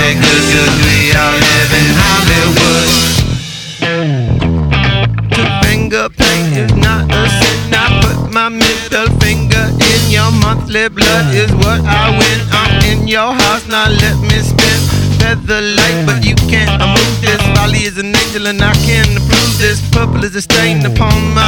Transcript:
that good, good, we all live in Hollywood. To finger paint is not a sin. I put my middle finger in your monthly blood is what I win. I'm in your house, now let me spin. Feather light, but you can't move this. Folly is an angel and I can approve this. Purple is a stain upon my